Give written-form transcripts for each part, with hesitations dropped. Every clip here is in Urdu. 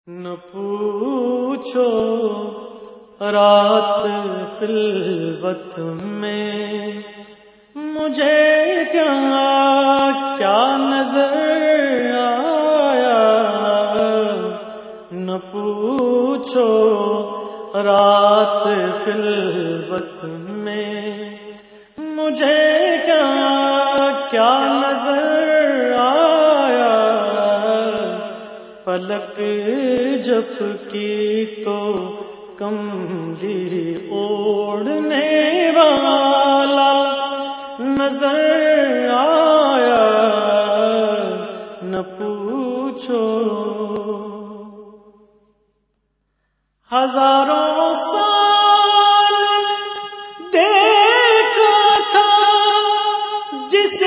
نہ پوچھو رات خلوت میں مجھے کیا نظر آیا، نہ پوچھو رات خلوت میں مجھے کیا نظر آیا، فلک جھپکی تو کملی اوڑھنے والا نظر آیا، نہ پوچھو ہزاروں سال دیکھا تھا جسے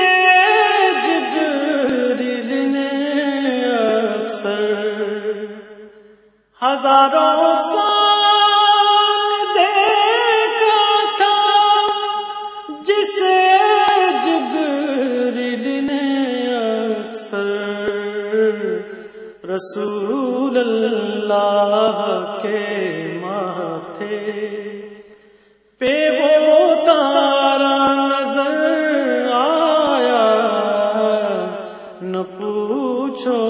جبریل نے اکثر، ہزاروں سال دیکھا تھا جسے جبریل نے اکثر، رسول اللہ کے ماتھے پہ وہ تارا نظر آیا، نہ پوچھو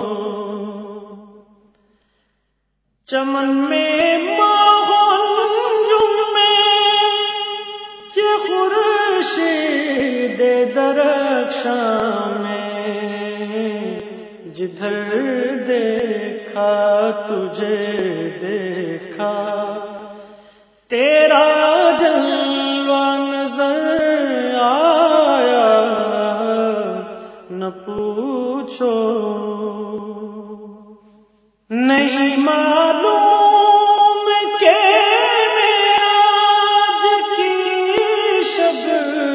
چمن میں ماہنجم میں یہ خورشید درخشاں میں، جدھر دیکھا تجھے دیکھا تیرا جلوہ نظر آیا، نہ پوچھو نہیں معلوم کہ معراج کی شب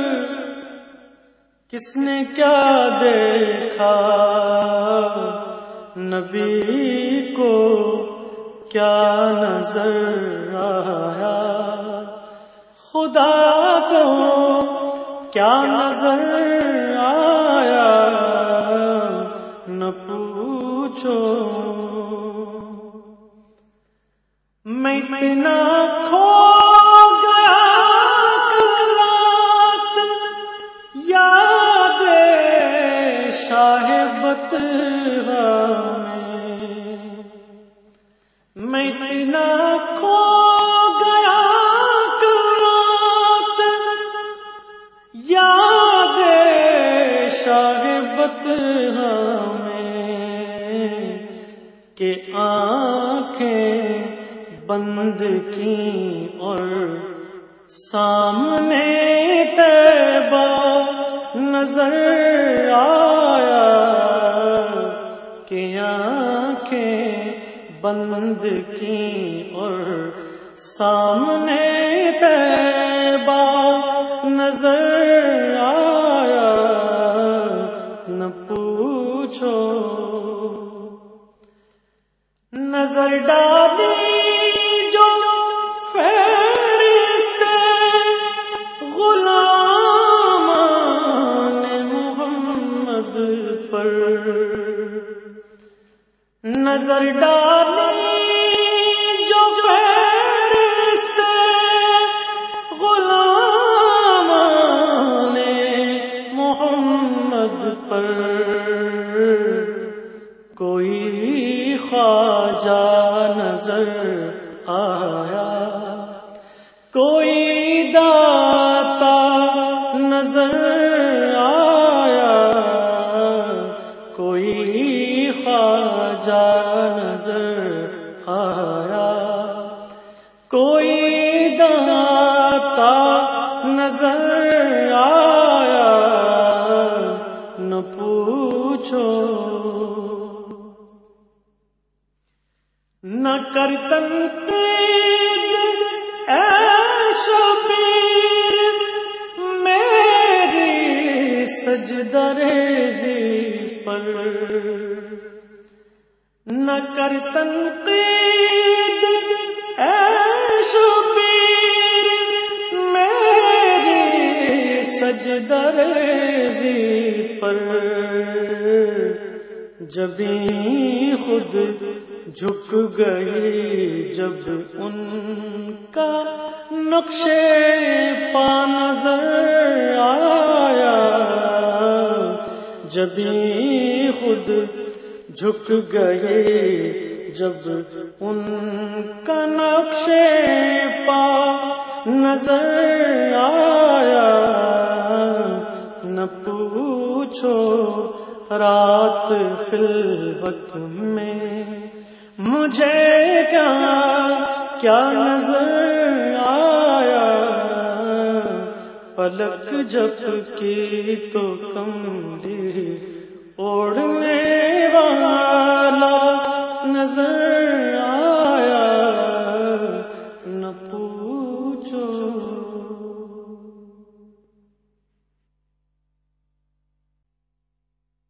کس نے کیا دیکھا، نبی کو کیا نظر آیا، خدا کو کیا نظر آیا، نہ پوچھو میں اتنا کھو گیا رات یاد شاہ بطحہ میں اتنا کھو گیا رات یاد شاہ بطحہ میں کہ آنکھیں بند کی اور سامنے طیبہ نظر آیا، کہ آنکھیں بند کی اور سامنے طیبہ نظر آیا، نہ پوچھو نظر ڈالی جو فرشتے غلامان محمد پر، نظر ڈالی جو فرشتے غلامان محمد پر، کوئی خواجہ نظر آیا، کوئی داتا نظر آیا، کوئی خواجہ نظر آیا، کوئی داتا نظر آیا، نہ پوچھو نہ کر تنقید اے شبیر میری سجدہ ریزی پر، نہ کر تنقید اے شبیر میری سجدہ ریزی پر، جبیں خود جھک گئی جب ان کا نقش پا نظر آیا، جبھی خود جھک گئے جب ان کا نقش پا نظر آیا، نہ پوچھو رات خلوت میں مجھے کیا نظر آیا، پلک جب کی تو کملی اوڑھنے